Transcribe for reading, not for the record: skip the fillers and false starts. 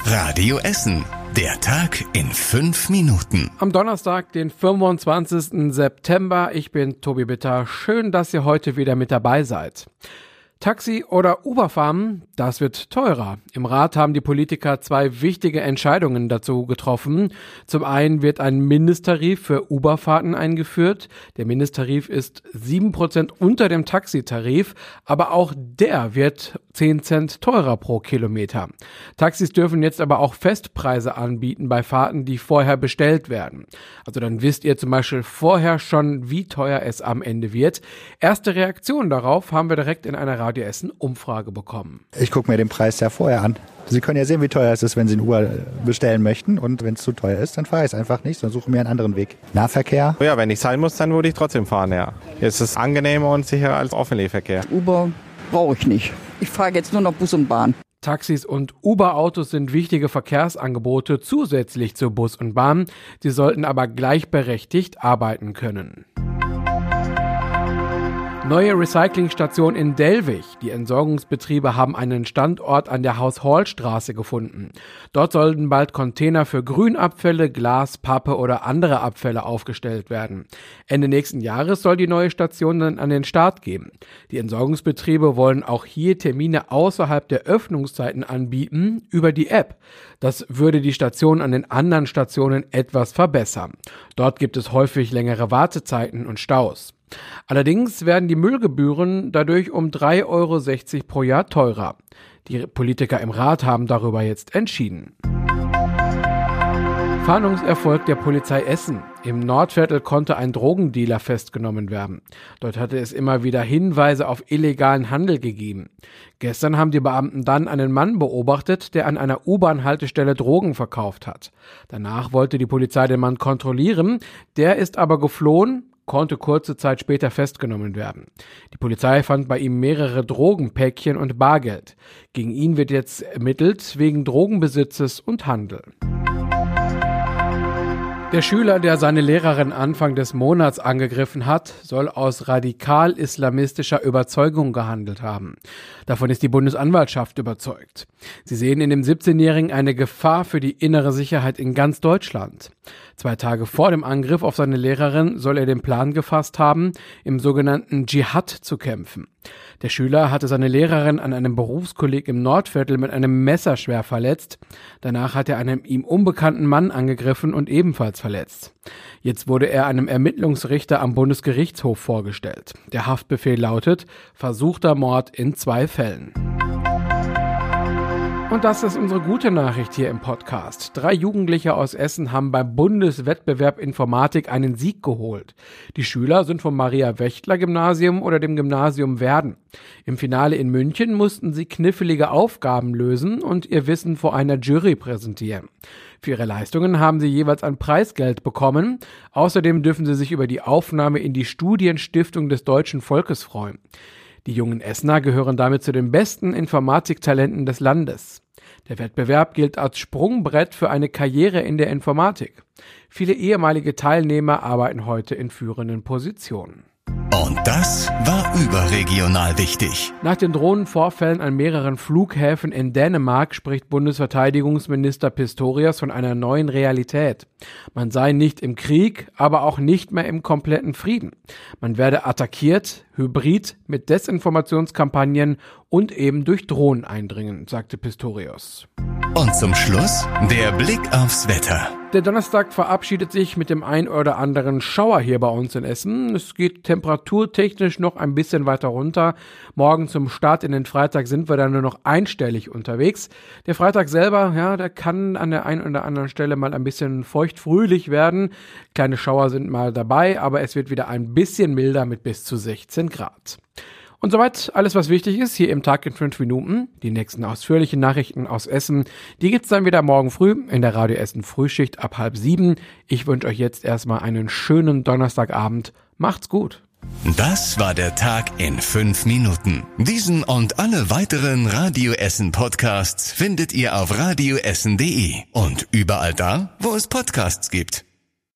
Radio Essen. Der Tag in 5 Minuten. Am Donnerstag, den 25. September. Ich bin Tobi Bitter. Schön, dass ihr heute wieder mit dabei seid. Taxi oder Uber fahren, das wird teurer. Im Rat haben die Politiker 2 wichtige Entscheidungen dazu getroffen. Zum einen wird ein Mindesttarif für Uber-Fahrten eingeführt. Der Mindesttarif ist 7% unter dem Taxitarif, aber auch der wird 10 Cent teurer pro Kilometer. Taxis dürfen jetzt aber auch Festpreise anbieten bei Fahrten, die vorher bestellt werden. Also dann wisst ihr zum Beispiel vorher schon, wie teuer es am Ende wird. Erste Reaktion darauf haben wir direkt in einer Radio Essen Umfrage bekommen. Ich gucke mir den Preis ja vorher an. Sie können ja sehen, wie teuer es ist, wenn Sie ein Uber bestellen möchten. Und wenn es zu teuer ist, dann fahre ich es einfach nicht, sondern suche mir einen anderen Weg. Nahverkehr? Ja, wenn ich sein muss, dann würde ich trotzdem fahren, ja. Es ist angenehmer und sicherer als Öffentlichverkehr. Uber brauche ich nicht. Ich fahre jetzt nur noch Bus und Bahn. Taxis und Uber-Autos sind wichtige Verkehrsangebote zusätzlich zu Bus und Bahn. Sie sollten aber gleichberechtigt arbeiten können. Neue Recyclingstation in Dellwig. Die Entsorgungsbetriebe haben einen Standort an der Haus-Horl-Straße gefunden. Dort sollten bald Container für Grünabfälle, Glas, Pappe oder andere Abfälle aufgestellt werden. Ende nächsten Jahres soll die neue Station dann an den Start gehen. Die Entsorgungsbetriebe wollen auch hier Termine außerhalb der Öffnungszeiten anbieten über die App. Das würde die Station an den anderen Stationen etwas verbessern. Dort gibt es häufig längere Wartezeiten und Staus. Allerdings werden die Müllgebühren dadurch um 3,60 Euro pro Jahr teurer. Die Politiker im Rat haben darüber jetzt entschieden. Fahndungserfolg der Polizei Essen. Im Nordviertel konnte ein Drogendealer festgenommen werden. Dort hatte es immer wieder Hinweise auf illegalen Handel gegeben. Gestern haben die Beamten dann einen Mann beobachtet, der an einer U-Bahn-Haltestelle Drogen verkauft hat. Danach wollte die Polizei den Mann kontrollieren. Der ist aber geflohen, konnte kurze Zeit später festgenommen werden. Die Polizei fand bei ihm mehrere Drogenpäckchen und Bargeld. Gegen ihn wird jetzt ermittelt wegen Drogenbesitzes und Handel. Der Schüler, der seine Lehrerin Anfang des Monats angegriffen hat, soll aus radikal-islamistischer Überzeugung gehandelt haben. Davon ist die Bundesanwaltschaft überzeugt. Sie sehen in dem 17-Jährigen eine Gefahr für die innere Sicherheit in ganz Deutschland. 2 Tage vor dem Angriff auf seine Lehrerin soll er den Plan gefasst haben, im sogenannten Dschihad zu kämpfen. Der Schüler hatte seine Lehrerin an einem Berufskolleg im Nordviertel mit einem Messer schwer verletzt. Danach hat er einen ihm unbekannten Mann angegriffen und ebenfalls verletzt. Jetzt wurde er einem Ermittlungsrichter am Bundesgerichtshof vorgestellt. Der Haftbefehl lautet: versuchter Mord in 2 Fällen. Und das ist unsere gute Nachricht hier im Podcast. 3 Jugendliche aus Essen haben beim Bundeswettbewerb Informatik einen Sieg geholt. Die Schüler sind vom Maria-Wächtler-Gymnasium oder dem Gymnasium Werden. Im Finale in München mussten sie knifflige Aufgaben lösen und ihr Wissen vor einer Jury präsentieren. Für ihre Leistungen haben sie jeweils ein Preisgeld bekommen. Außerdem dürfen sie sich über die Aufnahme in die Studienstiftung des deutschen Volkes freuen. Die jungen Essener gehören damit zu den besten Informatiktalenten des Landes. Der Wettbewerb gilt als Sprungbrett für eine Karriere in der Informatik. Viele ehemalige Teilnehmer arbeiten heute in führenden Positionen. Und das war überregional wichtig. Nach den Drohnenvorfällen an mehreren Flughäfen in Dänemark spricht Bundesverteidigungsminister Pistorius von einer neuen Realität. Man sei nicht im Krieg, aber auch nicht mehr im kompletten Frieden. Man werde attackiert, hybrid, mit Desinformationskampagnen und eben durch Drohnen eindringen, sagte Pistorius. Und zum Schluss der Blick aufs Wetter. Der Donnerstag verabschiedet sich mit dem ein oder anderen Schauer hier bei uns in Essen. Es geht temperaturtechnisch noch ein bisschen weiter runter. Morgen zum Start in den Freitag sind wir dann nur noch einstellig unterwegs. Der Freitag selber, ja, der kann an der einen oder anderen Stelle mal ein bisschen feuchtfröhlich werden. Kleine Schauer sind mal dabei, aber es wird wieder ein bisschen milder mit bis zu 16 Grad. Und soweit alles, was wichtig ist, hier im Tag in 5 Minuten. Die nächsten ausführlichen Nachrichten aus Essen, die gibt's dann wieder morgen früh in der Radio Essen Frühschicht ab 6:30. Ich wünsche euch jetzt erstmal einen schönen Donnerstagabend. Macht's gut. Das war der Tag in 5 Minuten. Diesen und alle weiteren Radio Essen Podcasts findet ihr auf radioessen.de und überall da, wo es Podcasts gibt.